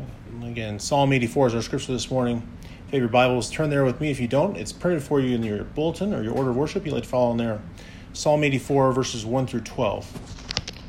Again, Psalm 84 is our scripture this morning. If you have your Bibles, turn there with me. If you don't, it's printed for you in your bulletin or your order of worship. You'd like to follow in there. Psalm 84, verses 1 through 12.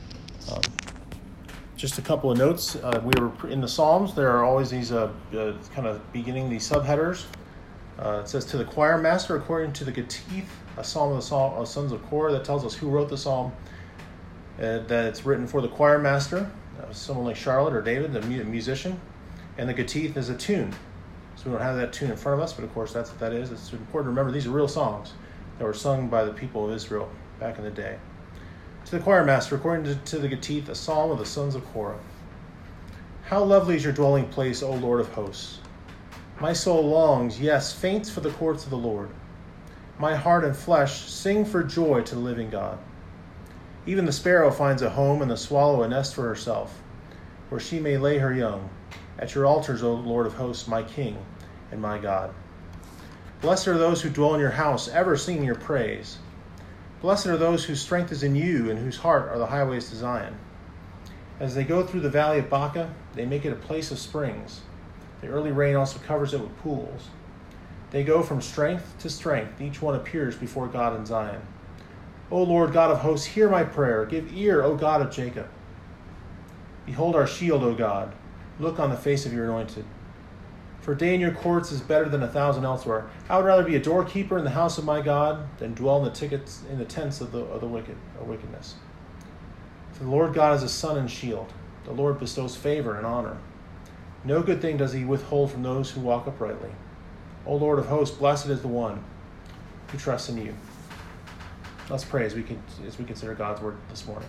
Just a couple of notes. We were in the Psalms. There are always these kind of beginning, these subheaders. It says, to the choir master, according to the Gatith, a psalm of the sons of Korah, that tells us who wrote the psalm. That it's written for the choir master, someone like Charlotte or David, the musician. And the Gatith is a tune. So we don't have that tune in front of us, but of course that's what that is. It's important to remember these are real songs that were sung by the people of Israel back in the day. To the choir master, according to the Gatith, a psalm of the sons of Korah. How lovely is your dwelling place, O Lord of hosts! My soul longs, yes, faints for the courts of the Lord. My heart and flesh sing for joy to the living God. Even the sparrow finds a home, and the swallow a nest for herself, where she may lay her young. At your altars, O Lord of hosts, my King and my God. Blessed are those who dwell in your house, ever singing your praise. Blessed are those whose strength is in you, and whose heart are the highways to Zion. As they go through the valley of Baca, they make it a place of springs. The early rain also covers it with pools. They go from strength to strength. Each one appears before God in Zion. O Lord God of hosts, hear my prayer. Give ear, O God of Jacob. Behold our shield, O God. Look on the face of your anointed. For a day in your courts is better than 1,000 elsewhere. I would rather be a doorkeeper in the house of my God than dwell in the tents of the wicked or wickedness. For the Lord God is a sun and shield. The Lord bestows favor and honor. No good thing does he withhold from those who walk uprightly. O Lord of hosts, blessed is the one who trusts in you. Let's pray as we consider God's word this morning.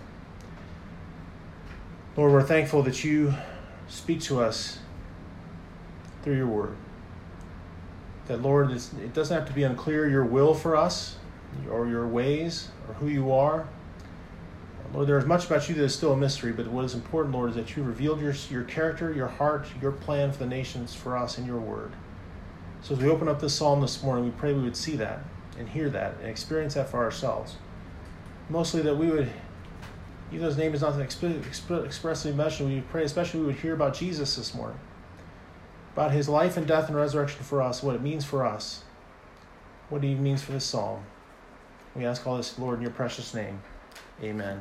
Lord, we're thankful that you speak to us through your word. That, Lord, it doesn't have to be unclear your will for us or your ways or who you are. Lord, there is much about you that is still a mystery, but what is important, Lord, is that you revealed your character, your heart, your plan for the nations for us in your word. So as we open up this psalm this morning, we pray we would see that and hear that and experience that for ourselves. Mostly that we would, even though his name is not expressly mentioned, we pray especially we would hear about Jesus this morning, about his life and death and resurrection for us, what it means for us, what he means for this psalm. We ask all this, Lord, in your precious name. Amen.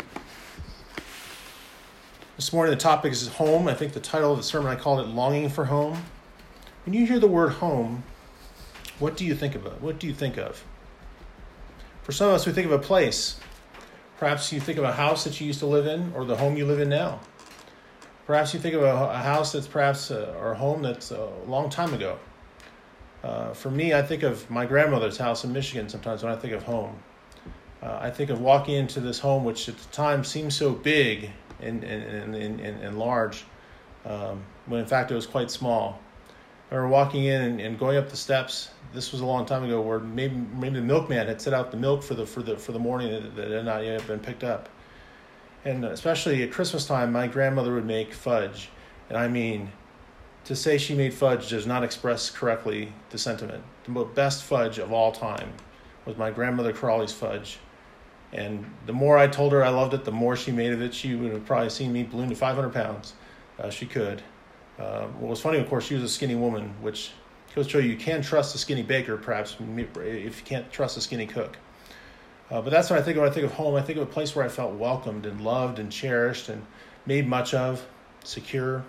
This morning the topic is home. I think the title of the sermon, I called it Longing for Home. When you hear the word home, what do you think about? What do you think of? For some of us, we think of a place. Perhaps you think of a house that you used to live in or the home you live in now. Perhaps you think of a house that's perhaps or a home that's a long time ago. For me, I think of my grandmother's house in Michigan sometimes when I think of home. I think of walking into this home, which at the time seemed so big and large, when in fact it was quite small. I remember walking in and going up the steps. This was a long time ago, where maybe the milkman had set out the milk for the morning that had not yet been picked up. And especially at Christmas time, my grandmother would make fudge. And I mean, to say she made fudge does not express correctly the sentiment. The best fudge of all time was my grandmother Crawley's fudge. And the more I told her I loved it, the more she made of it. She would have probably seen me balloon to 500 pounds. She could. What was funny, of course, she was a skinny woman, which goes to show you can trust a skinny baker, perhaps, if you can't trust a skinny cook. But that's what I think of when I think of home. I think of a place where I felt welcomed and loved and cherished and made much of, secure.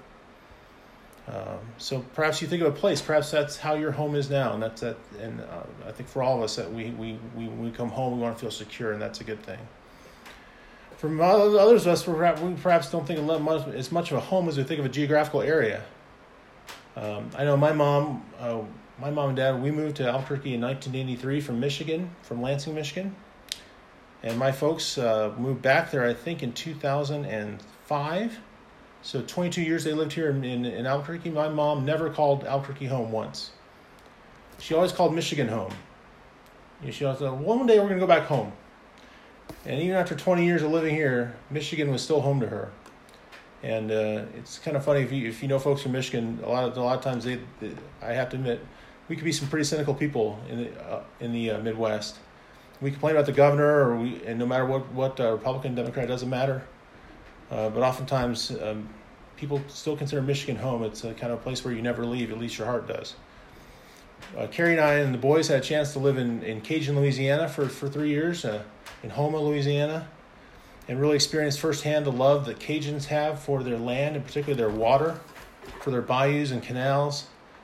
So perhaps you think of a place. Perhaps that's how your home is now, and that's that. And I think for all of us that we come home, we want to feel secure, and that's a good thing. For others of us, we perhaps don't think of as much of a home as we think of a geographical area. I know my mom and dad, we moved to Albuquerque in 1983 from Lansing, Michigan. And my folks moved back there, I think, in 2005. So 22 years they lived here in Albuquerque. My mom never called Albuquerque home once. She always called Michigan home. She always said, one day we're going to go back home. And even after 20 years of living here, Michigan was still home to her. And it's kind of funny if you know folks from Michigan. A lot of times I have to admit, we could be some pretty cynical people in the Midwest. We complain about the governor, and no matter what Republican, Democrat, doesn't matter. But oftentimes people still consider Michigan home. It's a kind of place where you never leave, at least your heart does. Carrie and I and the boys had a chance to live in Cajun, Louisiana for 3 years, in Houma, Louisiana, and really experienced firsthand the love that Cajuns have for their land, and particularly their water, for their bayous and canals.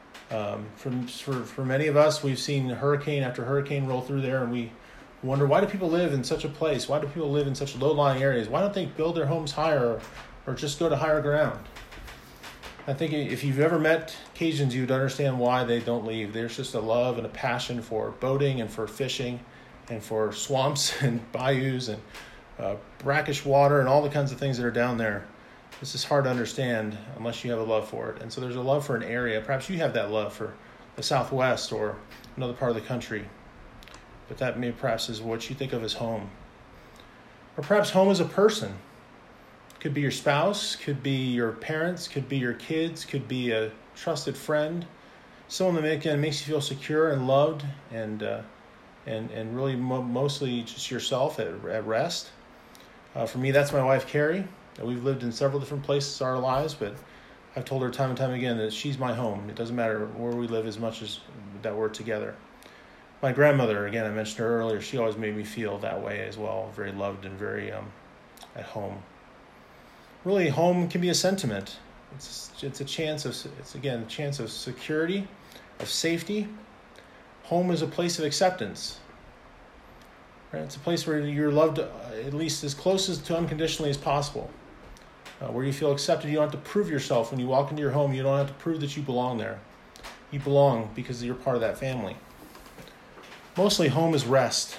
For many of us, we've seen hurricane after hurricane roll through there, and we wonder, why do people live in such a place? Why do people live in such low-lying areas? Why don't they build their homes higher or just go to higher ground? I think if you've ever met Cajuns, you'd understand why they don't leave. There's just a love and a passion for boating and for fishing and for swamps and bayous and brackish water and all the kinds of things that are down there. This is hard to understand unless you have a love for it. And so there's a love for an area. Perhaps you have that love for the Southwest or another part of the country. But that perhaps is what you think of as home. Or perhaps home is a person. Could be your spouse, could be your parents, could be your kids, could be a trusted friend, someone that makes you feel secure and loved, and really mostly just yourself at rest. For me, that's my wife, Carrie. We've lived in several different places our lives, but I've told her time and time again that she's my home. It doesn't matter where we live as much as that we're together. My grandmother, again, I mentioned her earlier, she always made me feel that way as well, very loved and very at home. Really, home can be a sentiment. It's a chance of security, of safety. Home is a place of acceptance. Right? It's a place where you're loved at least as close to unconditionally as possible. Where you feel accepted. You don't have to prove yourself when you walk into your home. You don't have to prove that you belong there. You belong because you're part of that family. Mostly, home is rest.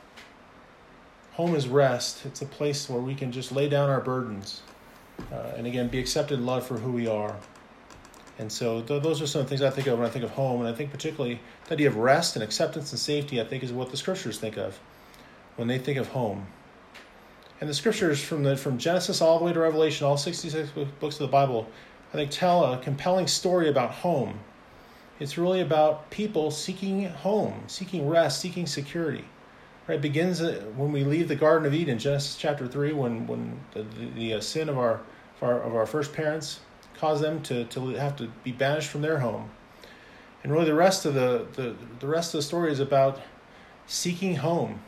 Home is rest. It's a place where we can just lay down our burdens. And again, be accepted and loved for who we are. And so those are some of the things I think of when I think of home. And I think particularly the idea of rest and acceptance and safety, I think, is what the scriptures think of when they think of home. And the scriptures from Genesis all the way to Revelation, all 66 books of the Bible, I think tell a compelling story about home. It's really about people seeking home, seeking rest, seeking security. Right, it begins when we leave the Garden of Eden, Genesis chapter 3, when the sin of our first parents caused them to have to be banished from their home. And really, the rest of the story is about seeking home.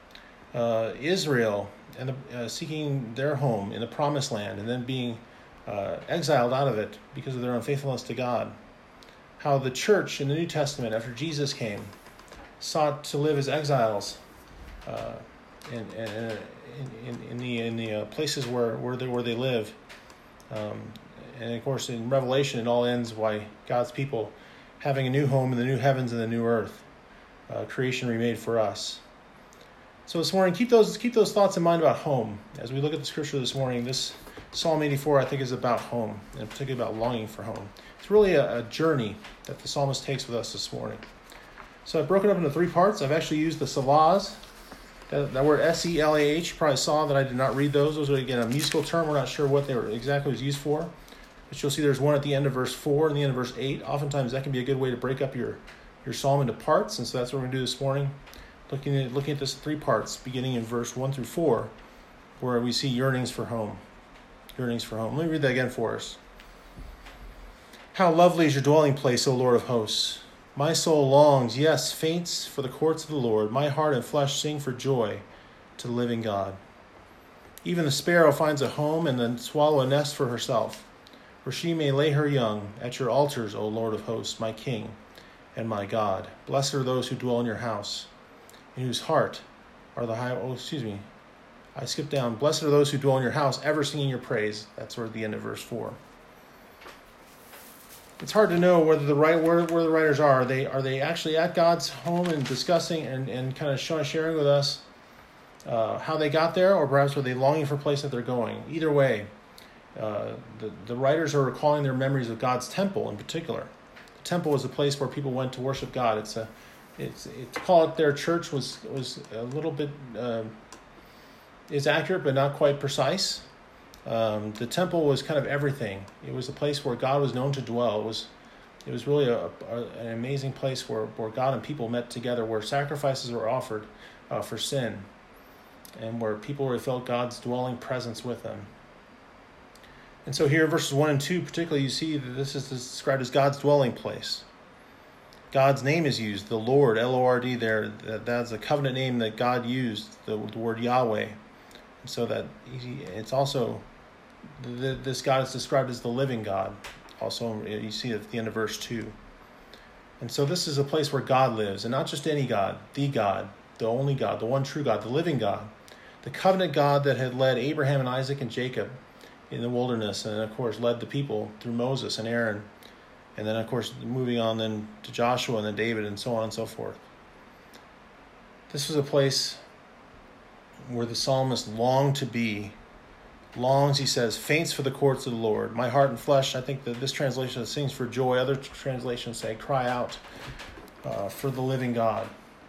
Israel and seeking their home in the Promised Land, and then being exiled out of it because of their unfaithfulness to God. How the church in the New Testament, after Jesus came, sought to live as exiles. In the places where they live, and of course in Revelation it all ends by God's people having a new home in the new heavens and the new earth, creation remade for us. So this morning, keep those thoughts in mind about home as we look at the scripture this morning. This Psalm 84, I think, is about home, and particularly about longing for home. It's really a journey that the psalmist takes with us this morning. So I've broken it up into 3 parts. I've actually used the Selahs. That word Selah, you probably saw that I did not read those. Those are, again, a musical term. We're not sure what they were exactly was used for. But you'll see there's one at the end of verse 4 and the end of verse 8. Oftentimes that can be a good way to break up your psalm into parts. And so that's what we're going to do this morning. Looking at this 3 parts, beginning in verse 1 through 4, where we see yearnings for home. Yearnings for home. Let me read that again for us. How lovely is your dwelling place, O Lord of hosts! My soul longs, yes, faints for the courts of the Lord. My heart and flesh sing for joy to the living God. Even the sparrow finds a home, and the swallow a nest for herself, where she may lay her young at your altars, O Lord of hosts, my King and my God. Blessed are those who dwell in your house, in whose heart are the high... I skipped down. Blessed are those who dwell in your house, ever singing your praise. That's where the end of verse 4. It's hard to know where the writers are. Are they actually at God's home and discussing and kind of sharing with us how they got there, or perhaps were they longing for a place that they're going? Either way, the writers are recalling their memories of God's temple in particular. The temple was a place where people went to worship God. To call it their church was a little bit is accurate, but not quite precise. The temple was kind of everything. It was a place where God was known to dwell. It was really an amazing place where God and people met together, where sacrifices were offered for sin, and where people felt God's dwelling presence with them. And so here in verses 1 and 2 particularly, you see that this is described as God's dwelling place. God's name is used, the Lord, L-O-R-D there. That's a covenant name that God used, the word Yahweh. And so that it's also, this God is described as the living God. Also, you see at the end of verse 2. And so this is a place where God lives, and not just any God, the only God, the one true God, the living God. The covenant God that had led Abraham and Isaac and Jacob in the wilderness, and of course led the people through Moses and Aaron. And then, of course, moving on then to Joshua and then David and so on and so forth. This was a place where the psalmist longed to be. Longs, he says, faints for the courts of the Lord. My heart and flesh, I think that this translation sings for joy. Other translations say, cry out for the living God.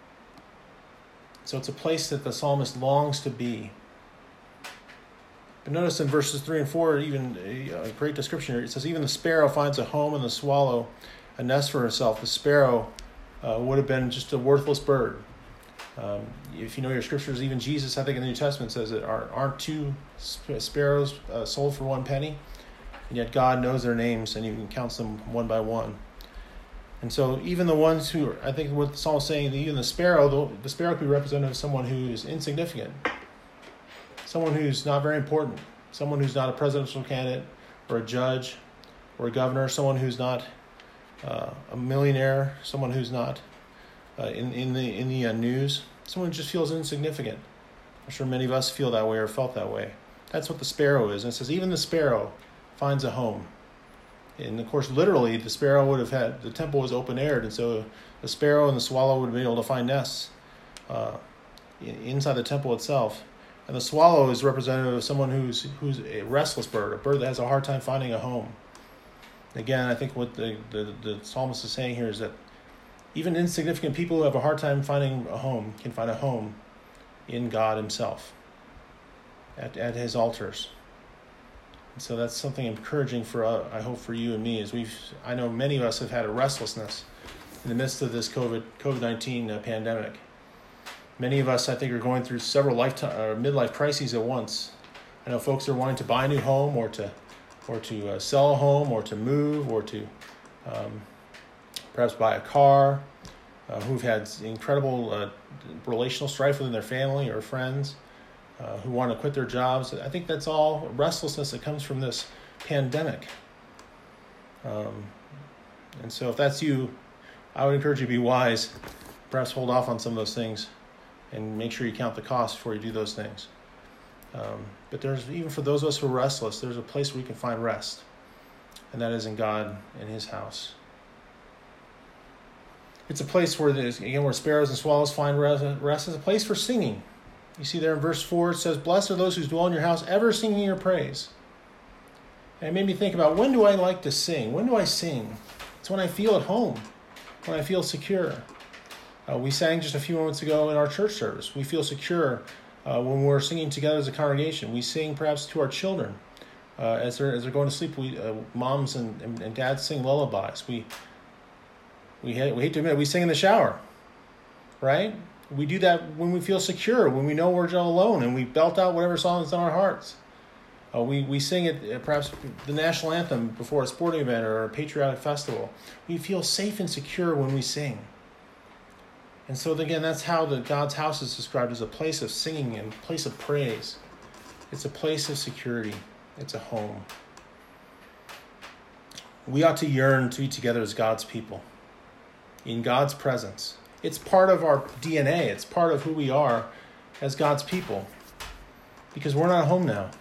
So it's a place that the psalmist longs to be. But notice in verses 3 and 4, even a great description here. It says, even the sparrow finds a home and the swallow a nest for herself. The sparrow would have been just a worthless bird. If you know your scriptures, even Jesus, I think in the New Testament, says that aren't two sparrows sold for 1 penny? And yet God knows their names and even counts them one by one. And so even the ones who, I think what the psalm is saying, even the sparrow could be representative of someone who is insignificant. Someone who's not very important, someone who's not a presidential candidate or a judge or a governor, someone who's not a millionaire, someone who's not in the news, someone who just feels insignificant. I'm sure many of us feel that way or felt that way. That's what the sparrow is. And it says even the sparrow finds a home. And of course, literally, the sparrow would have had, the temple was open-aired, and so the sparrow and the swallow would have been able to find nests inside the temple itself. And the swallow is representative of someone who's a restless bird, a bird that has a hard time finding a home. Again, I think what the psalmist is saying here is that even insignificant people who have a hard time finding a home can find a home in God himself, at his altars. And so that's something encouraging for, I hope, for you and me, as I know many of us have had a restlessness in the midst of this COVID-19 pandemic. Many of us, I think, are going through several midlife crises at once. I know folks are wanting to buy a new home, or to sell a home, or to move, or to perhaps buy a car. Who've had incredible relational strife within their family or friends, who want to quit their jobs. I think that's all restlessness that comes from this pandemic. And so, if that's you, I would encourage you to be wise. Perhaps hold off on some of those things, and make sure you count the cost before you do those things. But there's, even for those of us who are restless, there's a place where we can find rest, and that is in God and his house. It's a place where where sparrows and swallows find rest. It's a place for singing. You see there in verse 4, it says, blessed are those who dwell in your house, ever singing your praise. And it made me think about, when do I like to sing? When do I sing? It's when I feel at home, when I feel secure. We sang just a few moments ago in our church service. We feel secure when we're singing together as a congregation. We sing perhaps to our children as they're going to sleep. Moms and dads sing lullabies. We hate to admit it, we sing in the shower, right? We do that when we feel secure, when we know we're alone, and we belt out whatever song is on our hearts. We sing it, perhaps the national anthem before a sporting event or a patriotic festival. We feel safe and secure when we sing. And so again, that's how God's house is described, as a place of singing and a place of praise. It's a place of security. It's a home. We ought to yearn to be together as God's people, in God's presence. It's part of our DNA. It's part of who we are as God's people, because we're not home now.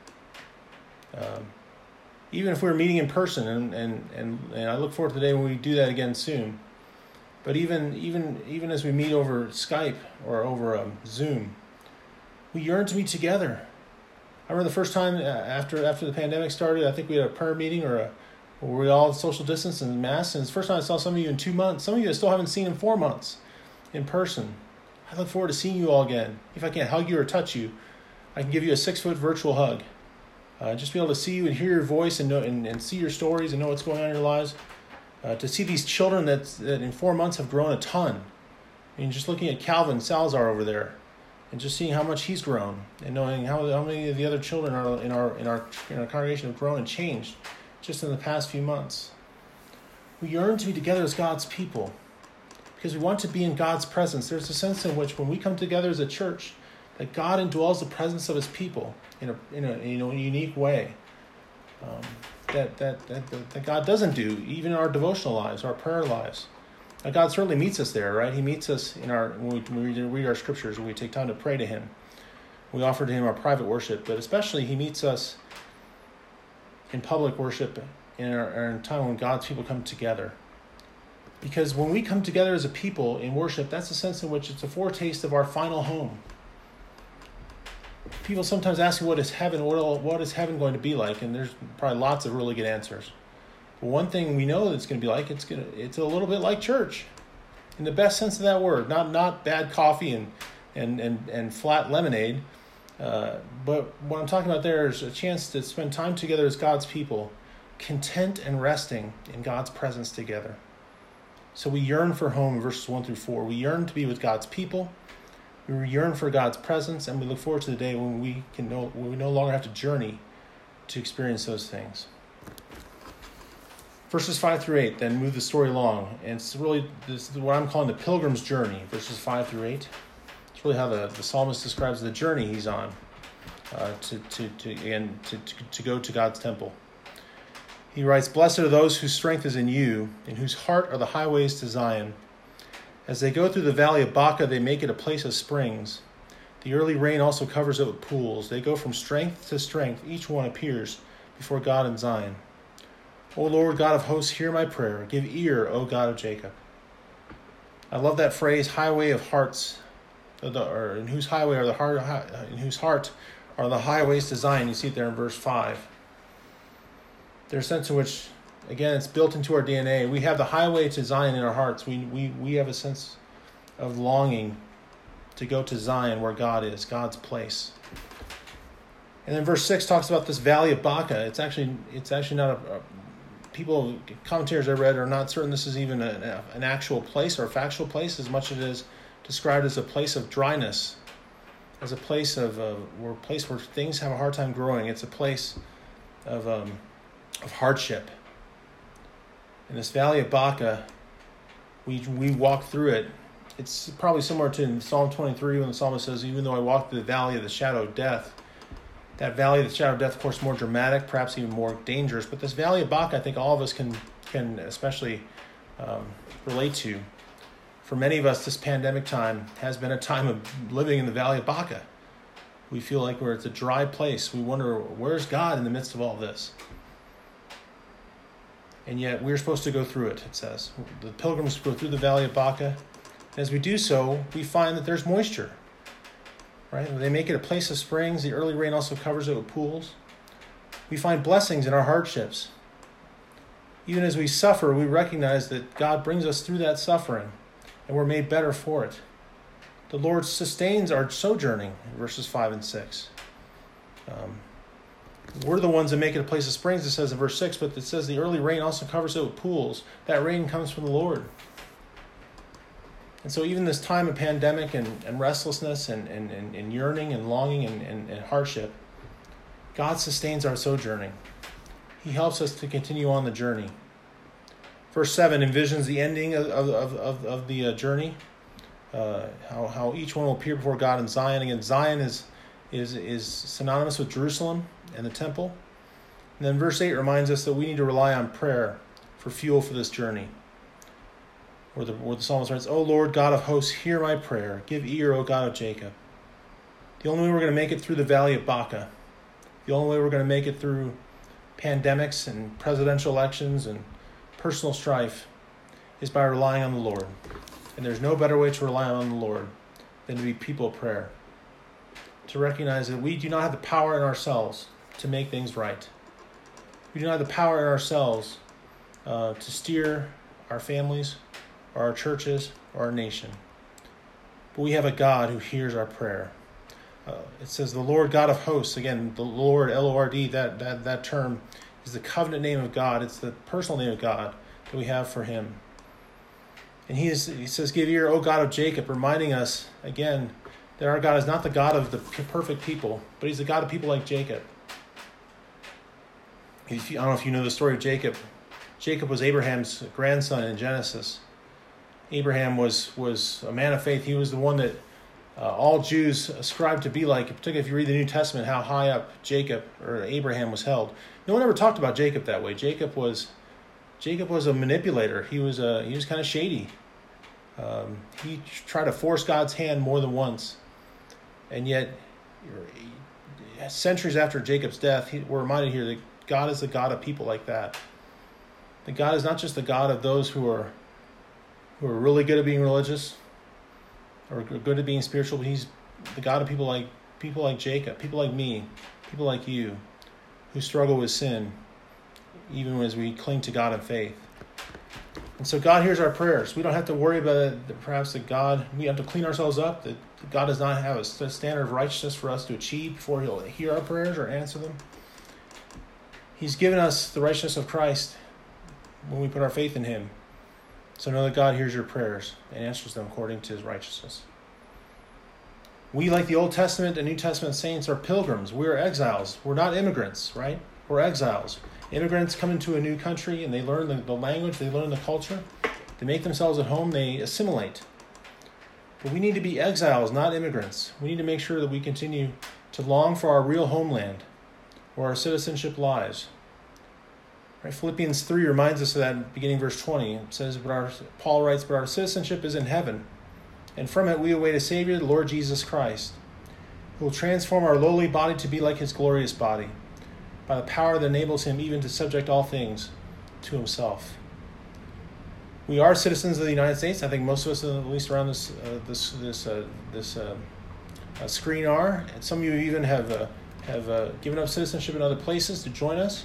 Even if we're meeting in person, and I look forward to the day when we do that again soon. But even as we meet over Skype or over Zoom, we yearn to meet together. I remember the first time after the pandemic started, I think we had a prayer meeting where we all social distance and masks. And it's the first time I saw some of you in 2 months. Some of you I still haven't seen in 4 months in person. I look forward to seeing you all again. If I can't hug you or touch you, I can give you a 6-foot virtual hug. Just be able to see you and hear your voice and know and see your stories and know what's going on in your lives. To see these children that in 4 months have grown a ton. I mean, just looking at Calvin Salazar over there, and just seeing how much he's grown, and knowing how many of the other children in our congregation have grown and changed just in the past few months. We yearn to be together as God's people because we want to be in God's presence. There's a sense in which when we come together as a church, that God indwells the presence of his people in a unique way that God doesn't do even in our devotional lives, our prayer lives. Now, God certainly meets us there, right? He meets us when we read our scriptures, when we take time to pray to him. We offer to him our private worship, but especially he meets us in public worship in a time when God's people come together. Because when we come together as a people in worship, that's a sense in which it's a foretaste of our final home. People sometimes ask me what is heaven going to be like, and there's probably lots of really good answers. But one thing we know that it's going to be like, it's a little bit like church, in the best sense of that word. Not bad coffee and flat lemonade, but what I'm talking about there is a chance to spend time together as God's people, content and resting in God's presence together. So we yearn for home in verses 1 through 4. We yearn to be with God's people. We yearn for God's presence, and we look forward to the day when we no longer have to journey to experience those things. Verses 5 through 8 then move the story along, and this is what I'm calling the pilgrim's journey, verses 5 through 8. It's really how the psalmist describes the journey he's on to go to God's temple. He writes, "Blessed are those whose strength is in you, in whose heart are the highways to Zion. As they go through the valley of Baca, they make it a place of springs. The early rain also covers it with pools. They go from strength to strength. Each one appears before God in Zion. O Lord God of hosts, hear my prayer. Give ear, O God of Jacob." I love that phrase, highway of hearts, in whose heart are the highways to Zion. You see it there in verse 5. There's a sense in which, again, it's built into our DNA. We have the highway to Zion in our hearts. We have a sense of longing to go to Zion where God is, God's place. And then verse 6 talks about this valley of Baca. It's actually not commentators I read are not certain this is even an actual place or a factual place as much as it is described as a place of dryness, as a place where things have a hard time growing. It's a place of hardship. In this valley of Baca, we walk through it. It's probably similar to Psalm 23 when the psalmist says, "Even though I walk through the valley of the shadow of death." That valley of the shadow of death, of course, more dramatic, perhaps even more dangerous. But this valley of Baca, I think all of us can especially relate to. For many of us, this pandemic time has been a time of living in the valley of Baca. We feel like it's a dry place. We wonder, where's God in the midst of all this? And yet we're supposed to go through it, it says. The pilgrims go through the valley of Baca. As we do so, we find that there's moisture. Right? They make it a place of springs. The early rain also covers it with pools. We find blessings in our hardships. Even as we suffer, we recognize that God brings us through that suffering, and we're made better for it. The Lord sustains our sojourning, verses 5 and 6. We're the ones that make it a place of springs, it says in verse 6, but it says the early rain also covers it with pools. That rain comes from the Lord. And so even this time of pandemic and restlessness and yearning and longing and hardship, God sustains our sojourning. He helps us to continue on the journey. Verse 7 envisions the ending of the journey, how each one will appear before God in Zion. Again, Zion is synonymous with Jerusalem and the temple. And then verse 8 reminds us that we need to rely on prayer for fuel for this journey. Where the psalmist writes, "O Lord God of hosts, hear my prayer. Give ear, O God of Jacob." The only way we're going to make it through the valley of Baca, the only way we're going to make it through pandemics and presidential elections and personal strife is by relying on the Lord. And there's no better way to rely on the Lord than to be people of prayer. To recognize that we do not have the power in ourselves to make things right. We do not have the power in ourselves to steer our families, or our churches, or our nation. But we have a God who hears our prayer. It says the Lord God of hosts. Again, the Lord, L-O-R-D, that term is the covenant name of God. It's the personal name of God that we have for him. And he says, "Give ear, O God of Jacob," reminding us, again, that our God is not the God of the perfect people, but he's the God of people like Jacob. I don't know if you know the story of Jacob. Jacob was Abraham's grandson in Genesis. Abraham was a man of faith. He was the one that all Jews ascribed to be like, particularly if you read the New Testament, how high up Jacob or Abraham was held. No one ever talked about Jacob that way. Jacob was a manipulator. He was kind of shady. He tried to force God's hand more than once. And yet, centuries after Jacob's death, we're reminded here that God is the God of people like that. That God is not just the God of those who are really good at being religious or good at being spiritual, but he's the God of people like Jacob, people like me, people like you, who struggle with sin, even as we cling to God in faith. And so God hears our prayers. We don't have to worry about it, perhaps that God, we have to clean ourselves up, that God does not have a standard of righteousness for us to achieve before he'll hear our prayers or answer them. He's given us the righteousness of Christ when we put our faith in him. So know that God hears your prayers and answers them according to his righteousness. We, like the Old Testament and New Testament saints, are pilgrims. We are exiles. We're not immigrants, right? We're exiles. Immigrants come into a new country and they learn the language, they learn the culture. They make themselves at home, they assimilate. But we need to be exiles, not immigrants. We need to make sure that we continue to long for our real homeland, where our citizenship lies. Right? Philippians 3 reminds us of that, beginning verse 20. It says, Paul writes, "But our citizenship is in heaven, and from it we await a Savior, the Lord Jesus Christ, who will transform our lowly body to be like his glorious body, by the power that enables him even to subject all things to himself." We are citizens of the United States. I think most of us, at least around this screen, are. And some of you even have given up citizenship in other places to join us.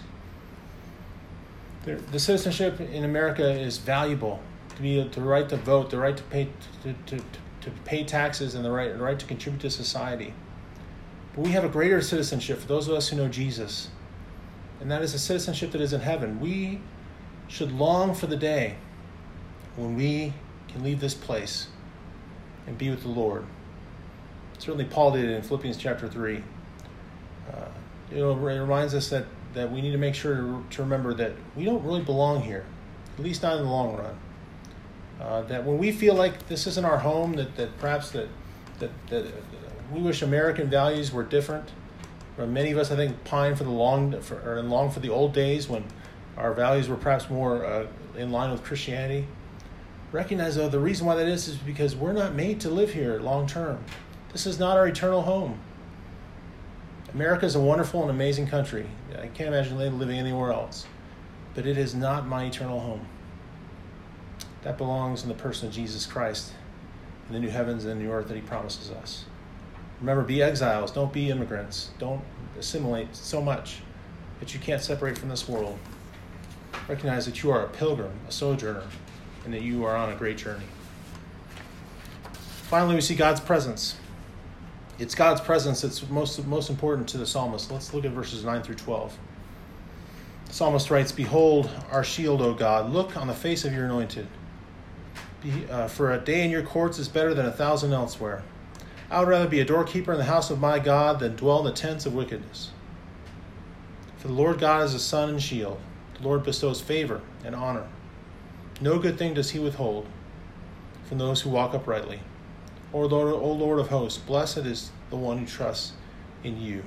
The citizenship in America is valuable. The right to vote, the right to pay taxes, and the right to contribute to society. But we have a greater citizenship for those of us who know Jesus, and that is a citizenship that is in heaven. We should long for the day when we can leave this place and be with the Lord. Certainly Paul did it in Philippians chapter 3. It reminds us that we need to make sure to remember that we don't really belong here, at least not in the long run. That when we feel like this isn't our home, that perhaps that we wish American values were different. Many of us, I think, pine for long for the old days when our values were perhaps more in line with Christianity. Recognize, though, the reason why that is because we're not made to live here long term. This is not our eternal home. America is a wonderful and amazing country. I can't imagine living anywhere else. But it is not my eternal home. That belongs in the person of Jesus Christ, in the new heavens and the new earth that he promises us. Remember, be exiles. Don't be immigrants. Don't assimilate so much that you can't separate from this world. Recognize that you are a pilgrim, a sojourner, and that you are on a great journey. Finally, we see God's presence. It's God's presence that's most important to the psalmist. Let's look at verses 9 through 12. The psalmist writes, "Behold our shield, O God. Look on the face of your anointed. For a day in your courts is better than 1,000 elsewhere. I would rather be a doorkeeper in the house of my God than dwell in the tents of wickedness. For the Lord God is a sun and shield. The Lord bestows favor and honor. No good thing does he withhold from those who walk uprightly. O Lord of hosts, blessed is the one who trusts in you."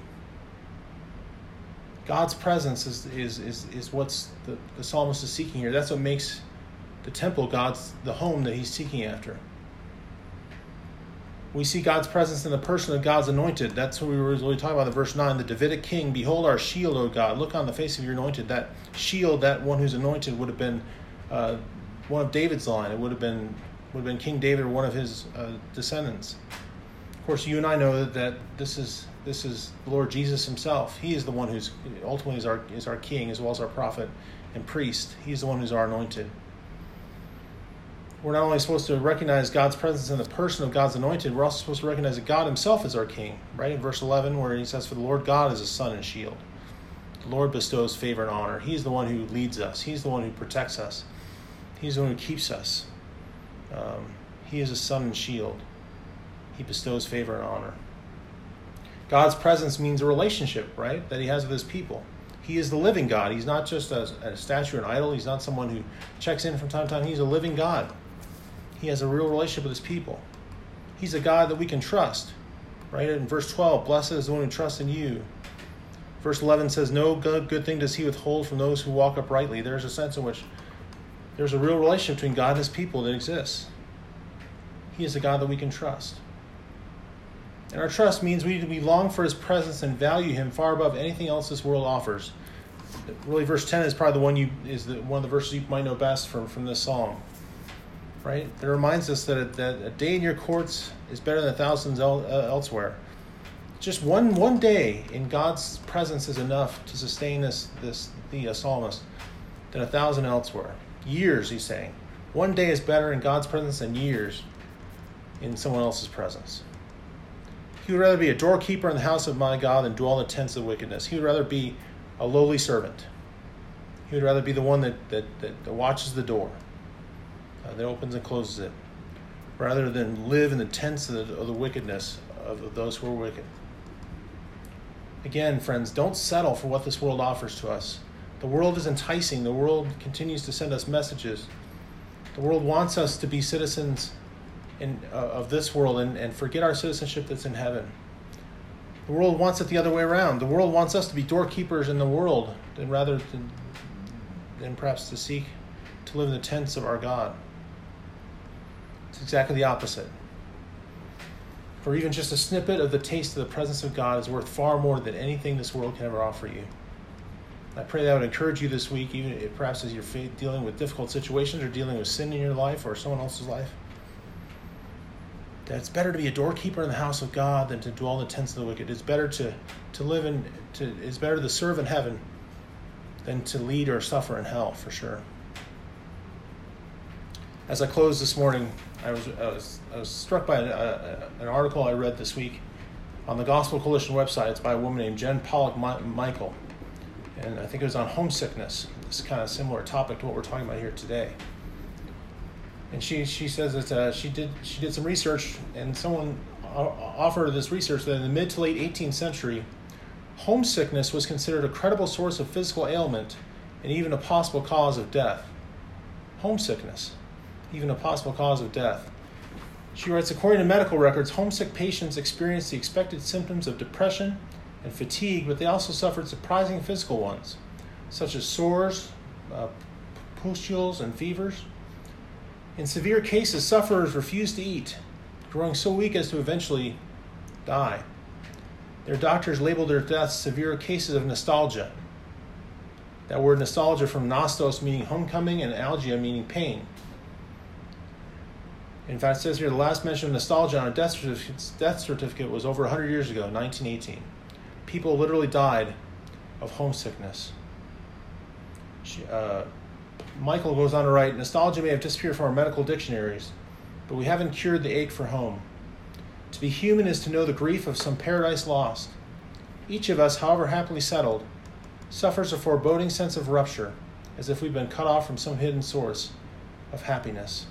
God's presence is what the psalmist is seeking here. That's what makes the temple the home that he's seeking after. We see God's presence in the person of God's anointed. That's what we were really talking about in verse 9. The Davidic king, "Behold our shield, O God. Look on the face of your anointed." That shield, that one who's anointed, would have been one of David's line. It would have been King David or one of his descendants. Of course, you and I know that this is the Lord Jesus himself. He is the one who's ultimately is our king as well as our prophet and priest. He's the one who's our anointed. We're not only supposed to recognize God's presence in the person of God's anointed, we're also supposed to recognize that God himself is our king. Right in verse 11 where he says, "For the Lord God is a sun and shield. The Lord bestows favor and honor." He's the one who leads us. He's the one who protects us. He's the one who keeps us. He is a sun and shield. he bestows favor and honor. God's presence means a relationship, right, that he has with his people. He is the living God. He's not just a statue or an idol. He's not someone who checks in from time to time. He's a living God. He has a real relationship with his people. He's a God that we can trust, right? In verse 12, blessed is the one who trusts in you. Verse 11 says, no good thing does he withhold from those who walk uprightly. There's a sense in which there's a real relationship between God and his people that exists. He is a God that we can trust. And our trust means we long for his presence and value him far above anything else this world offers. Really, verse 10 is probably one of the verses you might know best from this psalm. Right? It reminds us that a day in your courts is better than thousands elsewhere. Just one day in God's presence is enough to sustain the psalmist than 1,000 elsewhere. Years, he's saying. One day is better in God's presence than years in someone else's presence. He would rather be a doorkeeper in the house of my God than dwell in the tents of wickedness. He would rather be a lowly servant. He would rather be the one that watches the door, that opens and closes it, rather than live in the tents of the wickedness of those who are wicked. Again, friends, don't settle for what this world offers to us. The world is enticing. The world continues to send us messages. The world wants us to be citizens of this world and forget our citizenship that's in heaven. The world wants it the other way around. The world wants us to be doorkeepers in the world rather than perhaps to seek to live in the tents of our God. It's exactly the opposite. For even just a snippet of the taste of the presence of God is worth far more than anything this world can ever offer you. I pray that would encourage you this week, even if perhaps as you're dealing with difficult situations or dealing with sin in your life or someone else's life, that it's better to be a doorkeeper in the house of God than to dwell in the tents of the wicked. It's better to live it's better to serve in heaven than to lead or suffer in hell, for sure. As I close this morning, I was struck by an article I read this week on the Gospel Coalition website. It's by a woman named Jen Pollock Michael, and I think it was on homesickness. This kind of similar topic to what we're talking about here today. And she says that she did some research, and someone offered this research that in the mid to late 18th century, homesickness was considered a credible source of physical ailment and even a possible cause of death. Homesickness, even a possible cause of death. She writes, according to medical records, homesick patients experienced the expected symptoms of depression and fatigue, but they also suffered surprising physical ones, such as sores, pustules, and fevers. In severe cases, sufferers refused to eat, growing so weak as to eventually die. Their doctors labeled their deaths severe cases of nostalgia. That word nostalgia from nostos meaning homecoming and algia meaning pain. In fact, it says here the last mention of nostalgia on a death certificate was over 100 years ago, 1918. People literally died of homesickness. Michael goes on to write, nostalgia may have disappeared from our medical dictionaries, but we haven't cured the ache for home. To be human is to know the grief of some paradise lost. Each of us, however happily settled, suffers a foreboding sense of rupture, as if we've been cut off from some hidden source of happiness.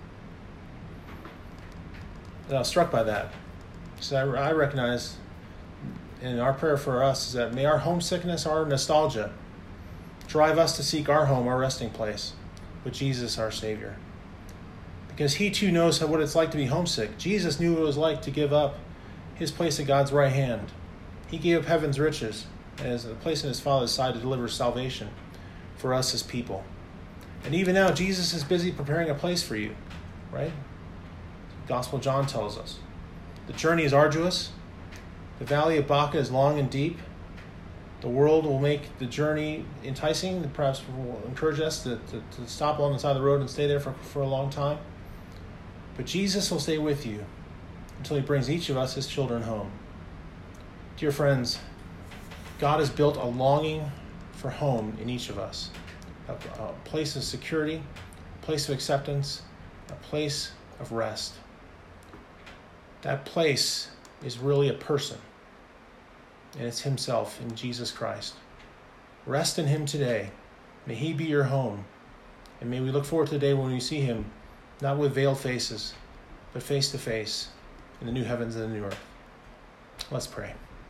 And I was struck by that. So I recognize, and our prayer for us is that may our homesickness, our nostalgia, drive us to seek our home, our resting place, with Jesus, our Savior. Because he too knows what it's like to be homesick. Jesus knew what it was like to give up his place at God's right hand. He gave up heaven's riches as a place in his Father's side to deliver salvation for us as people. And even now, Jesus is busy preparing a place for you, right? The Gospel of John tells us. The journey is arduous. The valley of Baca is long and deep. The world will make the journey enticing, and perhaps will encourage us to stop along the side of the road and stay there for a long time. But Jesus will stay with you until he brings each of us, his children, home. Dear friends, God has built a longing for home in each of us, a place of security, a place of acceptance, a place of rest. That place is really a person, and it's himself in Jesus Christ. Rest in him today. May he be your home, and may we look forward to the day when we see him, not with veiled faces, but face to face, in the new heavens and the new earth. Let's pray.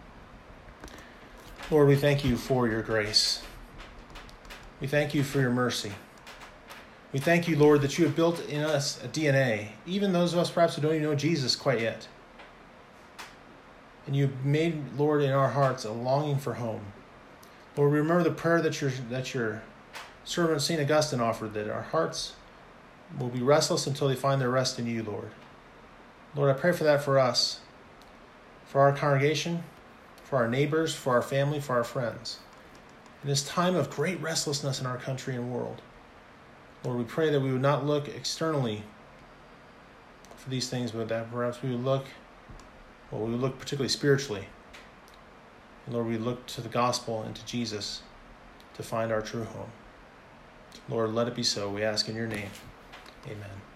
Lord, we thank you for your grace. We thank you for your mercy. We thank you, Lord, that you have built in us a DNA, even those of us perhaps who don't even know Jesus quite yet. And you've made, Lord, in our hearts a longing for home. Lord, we remember the prayer that your servant St. Augustine offered, that our hearts will be restless until they find their rest in you, Lord. Lord, I pray for that for us, for our congregation, for our neighbors, for our family, for our friends. In this time of great restlessness in our country and world, Lord, we pray that we would not look externally for these things, but that perhaps we would look particularly spiritually. And Lord, we look to the gospel and to Jesus to find our true home. Lord, let it be so. We ask in your name. Amen.